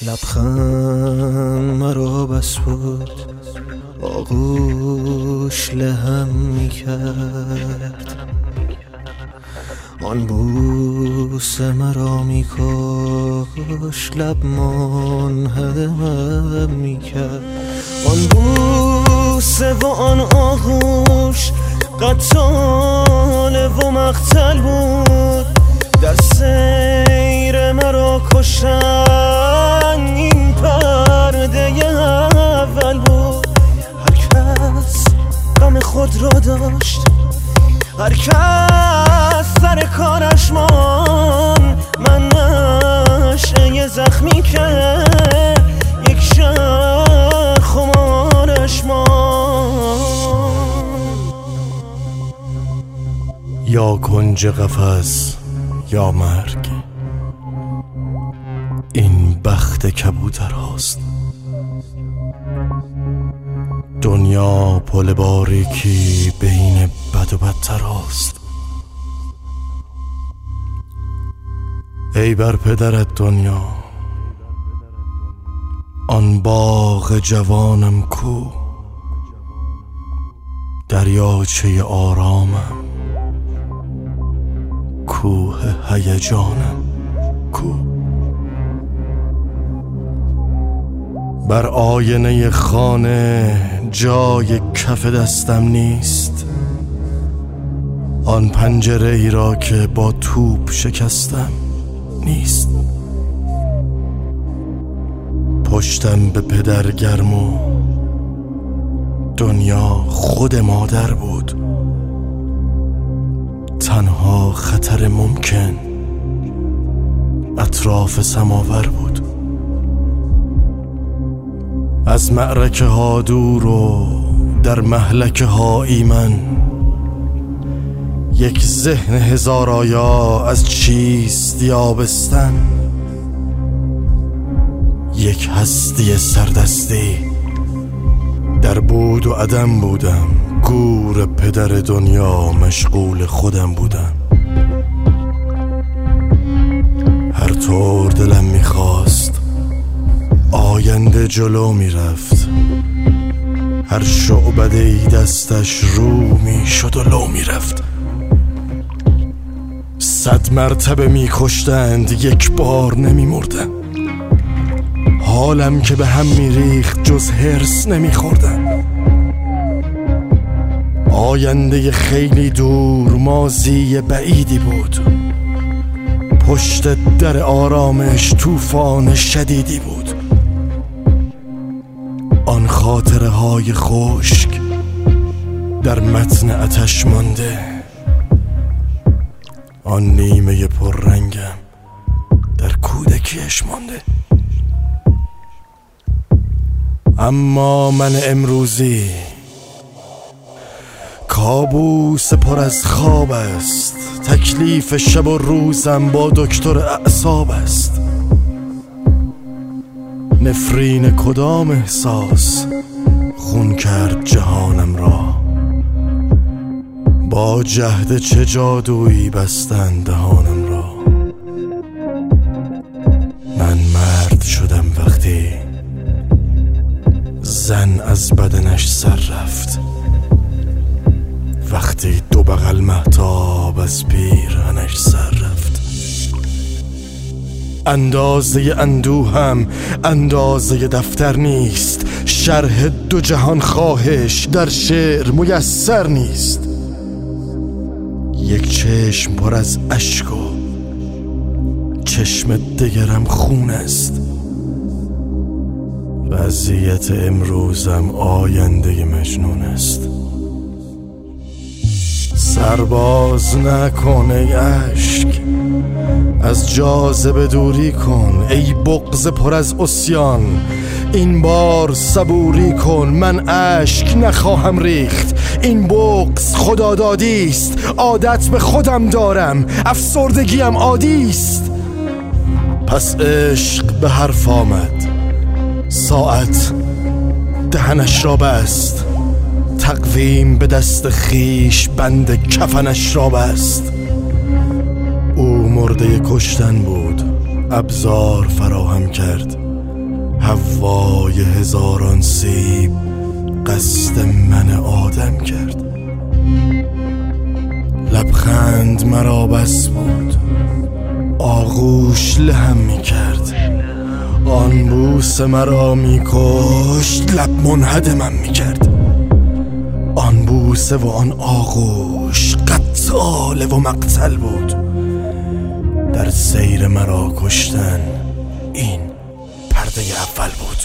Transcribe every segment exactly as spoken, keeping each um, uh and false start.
لبخند مرا بس بود، آغوش لهم می کرد. آن بوسه مرا می کاش لب منهدمم می کرد. آن بوسه و آن آغوش قتال و مقتل بود، در سیر مرا کشتن این پرده اول بود. هر کس غم خود را داشت، هر کس سر کارش مان، من نشأه زخمی که یک شهر خمارش مان. یا کنج قفس یا مرگ، این بخت کبوتر هاست. دنیا پل باریکی بین بد و بدتر هاست. ای بر پدرت دنیا، آن باغ جوانم کو، دریاچه آرامم، کوه هیجانم کو. بر آینه خانه جای کف دستم نیست، آن پنجره ای را که با توپ شکستم نیست. پشتم به پدر گرم و دنیا خود مادر بود. تنها خطر ممکن اطراف سماور بود. از معرکه ها دور و در مهلکه ها ایمن، یک ذهن هزار آیا از چیست یابستن، یک هستی سردستی در بود و عدم بودم. گور پدر دنیا مشغول خودم بودم. هر طور دلم میخواست آینده جلو میرفت، هر شعبده ای دستش رو میشد و لو میرفت. صد مرتبه میکشتند یک بار نمیمردم، حالم که به هم میریخت جز هرس نمیخوردم. آینده خیلی دور ماضی بعیدی بود، پشت در آرامش طوفان شدیدی بود. آن خاطره های خشک در متن آتش مانده، آن نیمه پررنگم در کودکیش مانده. اما من امروزی کابوس پر از خواب است، تکلیف شب و روزم با دکتر اعصاب است. نفرین کدام احساس خون کرد جهانم را، با جهد چه جادویی بستن دهانم را. من مرد شدم وقتی زن از بدنش سر رفت، وقتی دو بغل مهتاب از پیرهنش سر رفت. اندازه اندوهم اندازه دفتر نیست، شرح دو جهان خواهش در شعر میسر نیست. یک چشم پر از اشک و چشم دگرم خون است. وضعیت امروزم آینده مجنون است. سرباز نکن ای اشک، از جاذبه دوری کن ای بغض پر از عصیان. این بار صبوری کن، من اشک نخواهم ریخت. این بغض خدادادی است، عادت به خودم دارم، افسردگیم عادی است. پس عشق به حرف آمد، ساعت دهنش را بست، تقویم به دست خیش بند کفنش را بست. او مرده کشتن بود، ابزار فراهم کرد، هوای هزاران سیب قصد من آدم کرد. لبخند مرا بس بود، آغوش لهم می کرد. آن بوس مرا می کشت، لب منهدمم می کرد. آن بوسه و آن آغوش قتال و مقتل بود. در سیر مرا کشتن این پرده اول بود.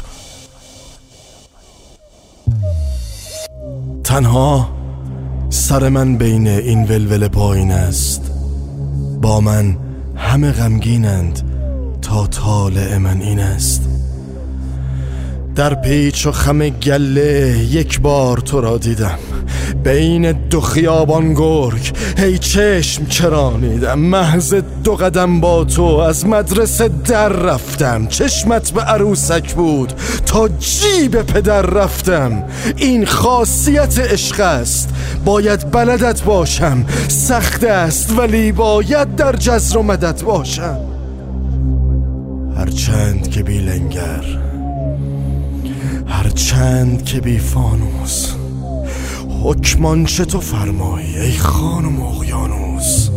تنها سر من بین این ولول پایین است. با من همه غمگینند تا طالع من این است. در پیچ و خم گله یک بار تو را دیدم، بین دو خیابان گرگ هی چشم چرانیدم. محض دو قدم با تو از مدرسه در رفتم. چشمت به عروسک بود تا جیب پدر رفتم. این خاصیت عشق است، باید بلدت باشم. سخت است ولی باید در جزر و مدد باشم. هرچند که بی لنگر، هرچند که بی فانوس، حکمان چه تو فرمایی ای خانم اقیانوس.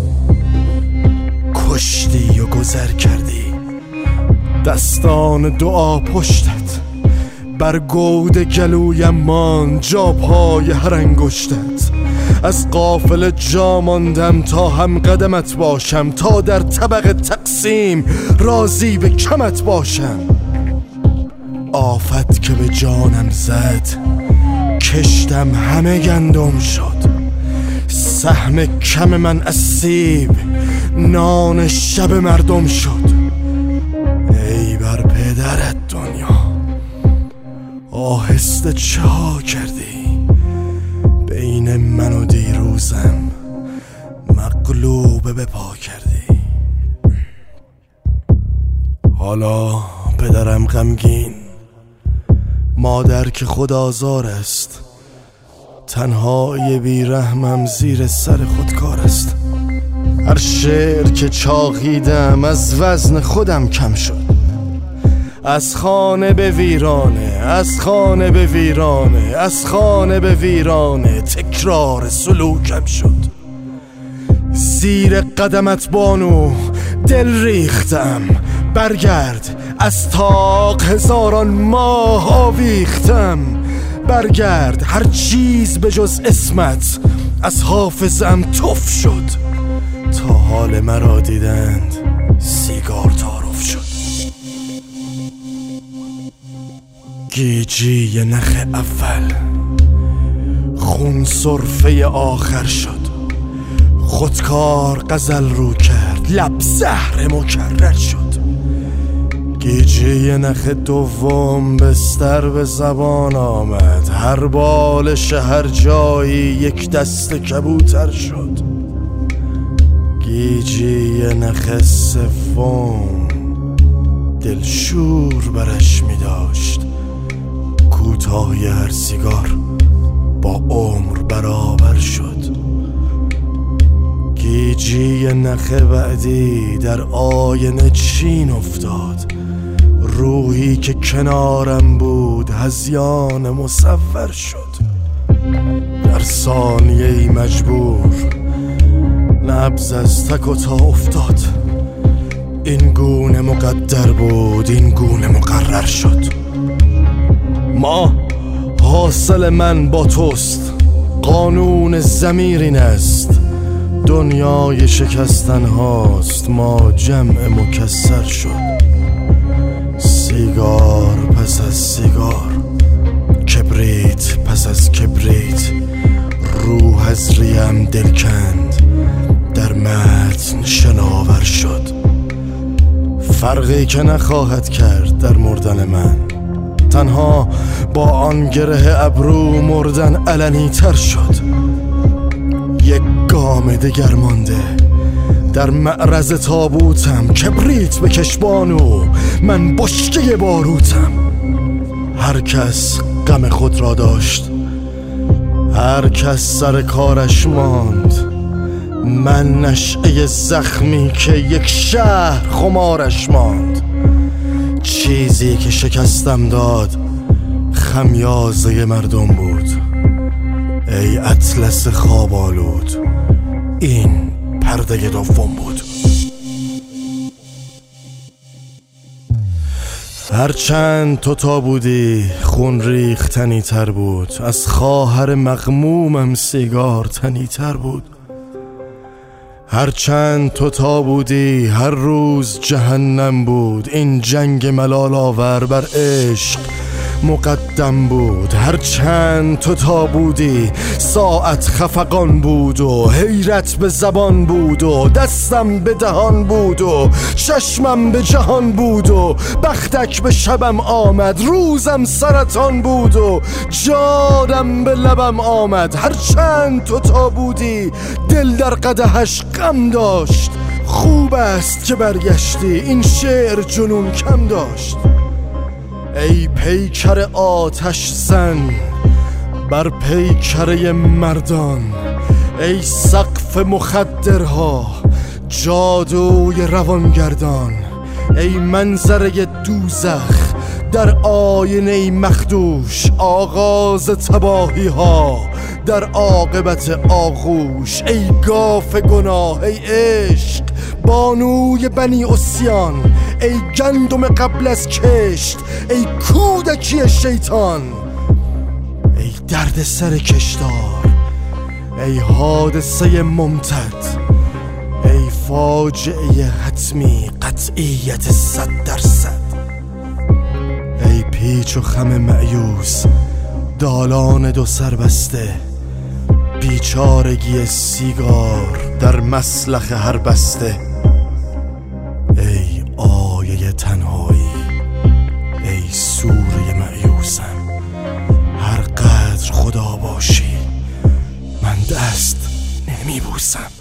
کشتی و گذر کردی دستان دعا پشتت، بر گود گلویم ماند جا پای هر انگشتت. از قافله جا ماندم تا هم قدمت باشم، تا در طبق تقسیم راضی به کمت باشم. آفت که به جانم زد کشتم همه گندم شد. سهم کم من از سیب نان شب مردم شد. ای بر پدرت دنیا آهسته چه ها کردی؟ بین من و دیروزم مغلوب به پا کردی. حالا پدرم غمگین، مادر که خود آزار است. تنهای بیرحمم زیر سر خودکار است. هر شعر که چاقیدم از وزن خودم کم شد. از خانه به ویرانه، از خانه به ویرانه، از خانه به ویرانه تکرار سلوکم شد. زیر قدمت بانو دل ریختم، برگرد از تاق هزاران ماه آویختم. برگرد هر چیز به جز اسمت از حافظم تف شد. تا حال مرا دیدند سیگار تعارف شد. گیجی نخ اول خون سرفه آخر شد. خودکار غزل رو کرد، لب زهر مکرر شد. گیجی نخ دوم بستر به زبان آمد. هر بالش هر جایی یک دست کبوتر شد. گیجی نخ سوم دلشور برش می داشت. کوتاهی هر سیگار با عمر برابر شد. گیجی نخ بعدی در آینه چین افتاد. روحی که کنارم بود هذیان مصور شد. در ثانیه‌ای مجبور نبض از تک و تا افتاد. این گونه مقدر بود، این گونه مقرر شد. ما حاصل من با توست، قانون ضمیر این است. دنیای شکستن هاست، ما جمع مکسر شد. سیگار پس از سیگار، کبریت پس از کبریت، روح از ریم دل کند، در متن شناور شد. فرقی که نخواهد کرد در مردن من، تنها با آن گره ابرو مردن علنی تر شد. یک گام دگر مانده در معرض تابوتم. کبریت به کشبانو، من بشکه باروتم. هر کس غم خود را داشت، هر کس سر کارش ماند. من نشعه زخمی که یک شهر خمارش ماند. چیز چیزی که شکستم داد خمیازه مردم بود. ای اطلس خواب آلود، این پرده دوم بود. هرچند تو تا بودی خون ریختنی تر بود، از خواهر مغمومم سیگار تنی تر بود. هرچند تو تا بودی هر روز جهنم بود، این جنگ ملال آور بر عشق مقدم بود. هرچند تو تا بودی ساعت خفقان بود و حیرت به زبان بود و دستم به دهان بود و چشمم به جهان بود و بختک به شبم آمد، روزم سرطان بود و جادم به لبم آمد. هرچند تو تا بودی دل در قدحش غم داشت، خوب است که برگشتی، این شعر جنون کم داشت. ای پیکر آتش زن بر پیکره مردان، ای سقف مخدرها جادوی روانگردان، ای منظره دوزخ در آینه مخدوش، آغاز تباهی ها در عاقبت آغوش. ای گاف گناه، ای عشق بانوی بنی عصیان، ای گندم قبل از کشت، ای کودکی شیطان، ای درد سر کشتار، ای حادثه ممتد، ای فاجعه حتمی قطعیت صد درصد، ای پیچ و خم مأیوس دالان دو سر بسته، بیچارگی سیگار در مسلخ هر بسته. ای آیه تنهایی، ای سوره مأیوسم، هر قدر خدا باشی من دست نمی بوسم.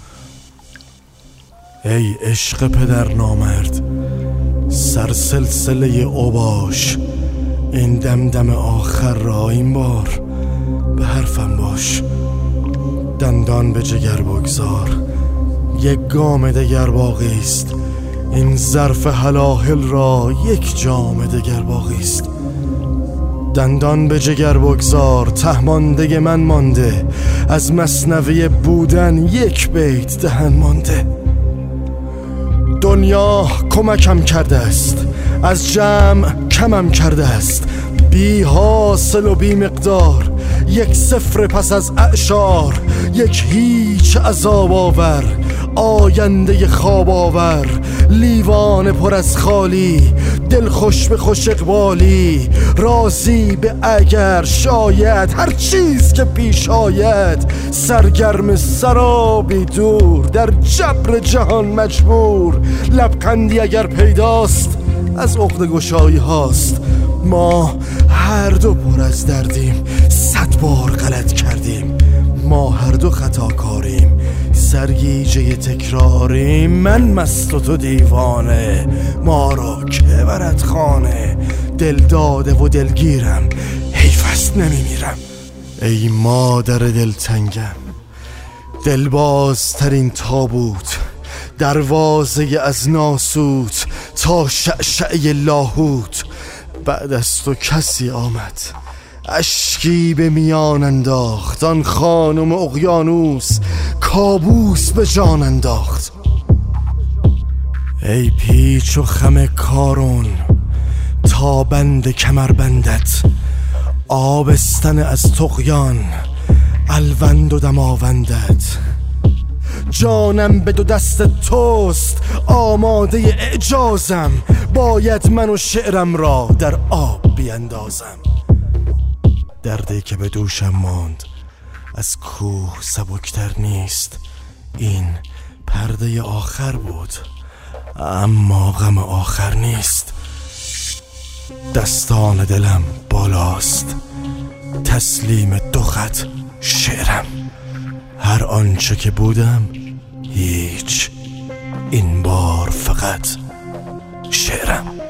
ای عشق پدر نامرد سر سلسله اوباش، این دمدم آخر را این بار به حرفم باش. دندان به جگر بگذار، یک گام دگر باقی است، این ظرف هلاهل را یک جام دگر باقی است. دندان به جگر بگذار، ته مانده من مانده، از مثنوی بودن یک بیت دهن مانده. دنیا کمکم کرده است، از جمع کمم کرده است، بی حاصل و بی مقدار، یک صفر پس از اعشار، یک هیچ عذاب آور، آینده خواب آور، لیوان پر از خالی، دل خوش به خوش اقبالی، راضی به اگر شاید هر چیز که پیش آید، سرگرم سرابی دور در جبر جهان مجبور. لبخندی اگر پیداست از عقده گشایی هاست، ما هر دو پر از دردیم، صد بار غلط کردیم، ما هر دو خطاکاریم، سرگیجه تکراریم، من مست و تو دیوانه، ما را که برد خانه، دل داده و دلگیرم، حیف است نمیمیرم. ای مادر دلتنگم، دلبازترین تابوت، دروازه از ناسوت تا شعشعه لاهوت، بعد از تو کسی آمد، اشکی به میان انداخت، آن خانم اقیانوس کابوس به جان انداخت. ای پیچ و خم کارون تا بند کمربندت، آبستن از طغیان الوند و دماوندت. جانم به دو دست توست، آماده اعجازم، باید من و شعرم را در آب بیندازم. دردی که به دوشم ماند از کوه سبکتر نیست، این پرده آخر بود اما غم آخر نیست. دستان دلم بالاست، تسلیم دو خط شعرم، هر آنچه که بودم هیچ، این بار فقط شعرم.